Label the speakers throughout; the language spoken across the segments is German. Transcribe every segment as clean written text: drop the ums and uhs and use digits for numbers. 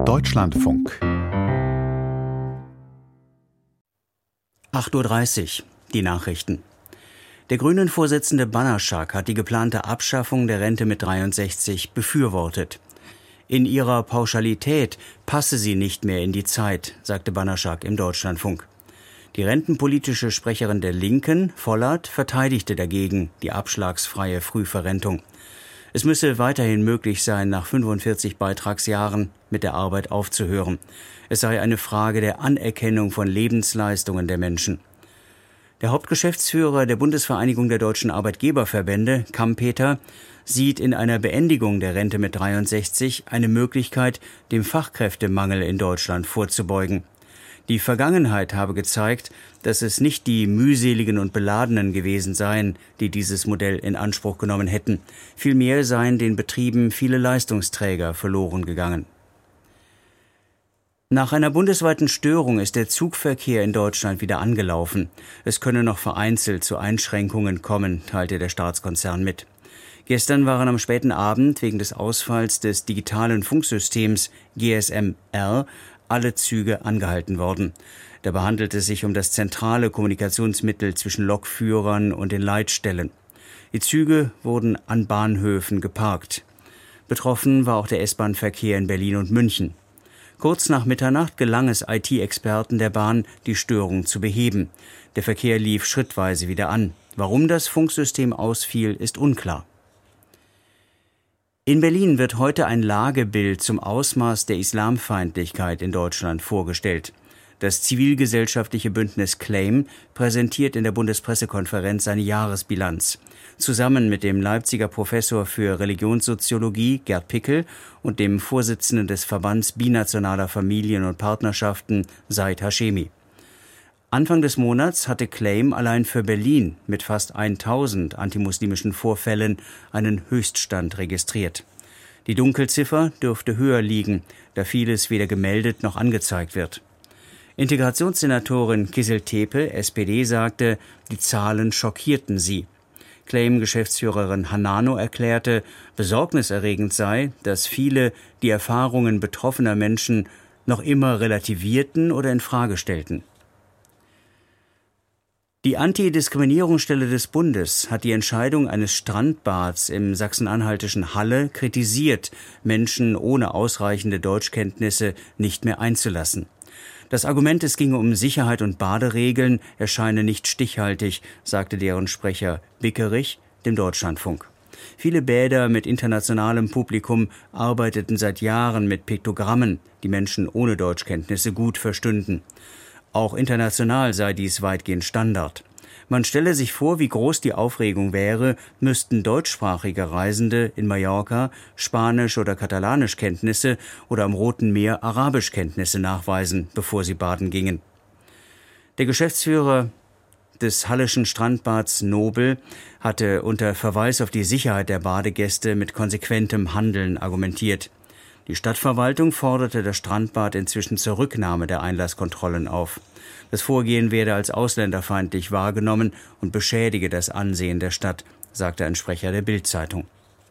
Speaker 1: Deutschlandfunk
Speaker 2: 8:30 Uhr, die Nachrichten. Der Grünen-Vorsitzende Banaschak hat die geplante Abschaffung der Rente mit 63 befürwortet. In ihrer Pauschalität passe sie nicht mehr in die Zeit, sagte Banaschak im Deutschlandfunk. Die rentenpolitische Sprecherin der Linken, Vollert, verteidigte dagegen die abschlagsfreie Frühverrentung. Es müsse weiterhin möglich sein, nach 45 Beitragsjahren mit der Arbeit aufzuhören. Es sei eine Frage der Anerkennung von Lebensleistungen der Menschen. Der Hauptgeschäftsführer der Bundesvereinigung der deutschen Arbeitgeberverbände, Kampeter, sieht in einer Beendigung der Rente mit 63 eine Möglichkeit, dem Fachkräftemangel in Deutschland vorzubeugen. Die Vergangenheit habe gezeigt, dass es nicht die mühseligen und Beladenen gewesen seien, die dieses Modell in Anspruch genommen hätten. Vielmehr seien den Betrieben viele Leistungsträger verloren gegangen. Nach einer bundesweiten Störung ist der Zugverkehr in Deutschland wieder angelaufen. Es könne noch vereinzelt zu Einschränkungen kommen, teilte der Staatskonzern mit. Gestern waren am späten Abend wegen des Ausfalls des digitalen Funksystems GSM-R alle Züge angehalten worden. Dabei handelte es sich um das zentrale Kommunikationsmittel zwischen Lokführern und den Leitstellen. Die Züge wurden an Bahnhöfen geparkt. Betroffen war auch der S-Bahn-Verkehr in Berlin und München. Kurz nach Mitternacht gelang es IT-Experten der Bahn, die Störung zu beheben. Der Verkehr lief schrittweise wieder an. Warum das Funksystem ausfiel, ist unklar. In Berlin wird heute ein Lagebild zum Ausmaß der Islamfeindlichkeit in Deutschland vorgestellt. Das zivilgesellschaftliche Bündnis CLAIM präsentiert in der Bundespressekonferenz seine Jahresbilanz. Zusammen mit dem Leipziger Professor für Religionssoziologie Gerd Pickel und dem Vorsitzenden des Verbands binationaler Familien und Partnerschaften Said Hashemi. Anfang des Monats hatte CLAIM allein für Berlin mit fast 1000 antimuslimischen Vorfällen einen Höchststand registriert. Die Dunkelziffer dürfte höher liegen, da vieles weder gemeldet noch angezeigt wird. Integrationssenatorin Kizil Tepe, SPD, sagte, die Zahlen schockierten sie. CLAIM-Geschäftsführerin Hanano erklärte, besorgniserregend sei, dass viele die Erfahrungen betroffener Menschen noch immer relativierten oder in Frage stellten. Die Antidiskriminierungsstelle des Bundes hat die Entscheidung eines Strandbads im sachsen-anhaltischen Halle kritisiert, Menschen ohne ausreichende Deutschkenntnisse nicht mehr einzulassen. Das Argument, es ginge um Sicherheit und Baderegeln, erscheine nicht stichhaltig, sagte deren Sprecher Bickerich dem Deutschlandfunk. Viele Bäder mit internationalem Publikum arbeiteten seit Jahren mit Piktogrammen, die Menschen ohne Deutschkenntnisse gut verstünden. Auch international sei dies weitgehend Standard. Man stelle sich vor, wie groß die Aufregung wäre, müssten deutschsprachige Reisende in Mallorca Spanisch- oder Katalanischkenntnisse oder am Roten Meer Arabischkenntnisse nachweisen, bevor sie baden gingen. Der Geschäftsführer des Halleschen Strandbads Nobel hatte unter Verweis auf die Sicherheit der Badegäste mit konsequentem Handeln argumentiert. Die Stadtverwaltung forderte das Strandbad inzwischen zur Rücknahme der Einlasskontrollen auf. Das Vorgehen werde als ausländerfeindlich wahrgenommen und beschädige das Ansehen der Stadt, sagte ein Sprecher der Bild-Zeitung.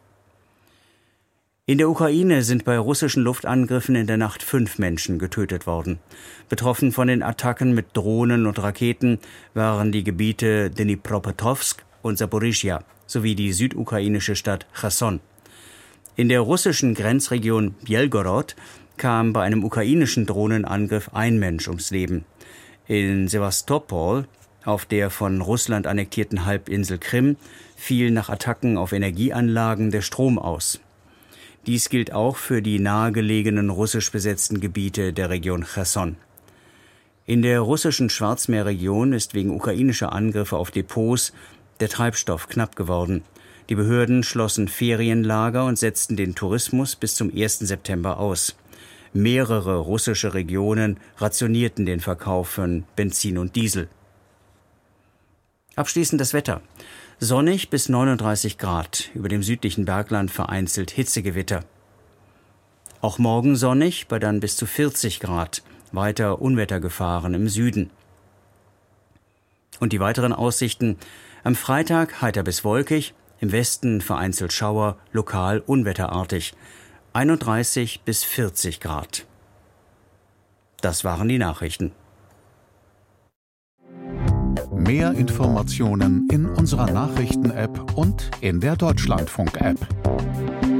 Speaker 2: In der Ukraine sind bei russischen Luftangriffen in der Nacht 5 Menschen getötet worden. Betroffen von den Attacken mit Drohnen und Raketen waren die Gebiete Dnipropetrovsk und Saporischschja sowie die südukrainische Stadt Cherson. In der russischen Grenzregion Bjelgorod kam bei einem ukrainischen Drohnenangriff ein Mensch ums Leben. In Sewastopol, auf der von Russland annektierten Halbinsel Krim, fiel nach Attacken auf Energieanlagen der Strom aus. Dies gilt auch für die nahegelegenen russisch besetzten Gebiete der Region Cherson. In der russischen Schwarzmeerregion ist wegen ukrainischer Angriffe auf Depots der Treibstoff knapp geworden. Die Behörden schlossen Ferienlager und setzten den Tourismus bis zum 1. September aus. Mehrere russische Regionen rationierten den Verkauf von Benzin und Diesel. Abschließend das Wetter. Sonnig bis 39 Grad, über dem südlichen Bergland vereinzelt Hitzegewitter. Auch morgen sonnig, bei dann bis zu 40 Grad, weiter Unwettergefahren im Süden. Und die weiteren Aussichten: am Freitag heiter bis wolkig, im Westen vereinzelt Schauer, lokal unwetterartig, 31 bis 40 Grad. Das waren die Nachrichten.
Speaker 1: Mehr Informationen in unserer Nachrichten-App und in der Deutschlandfunk-App.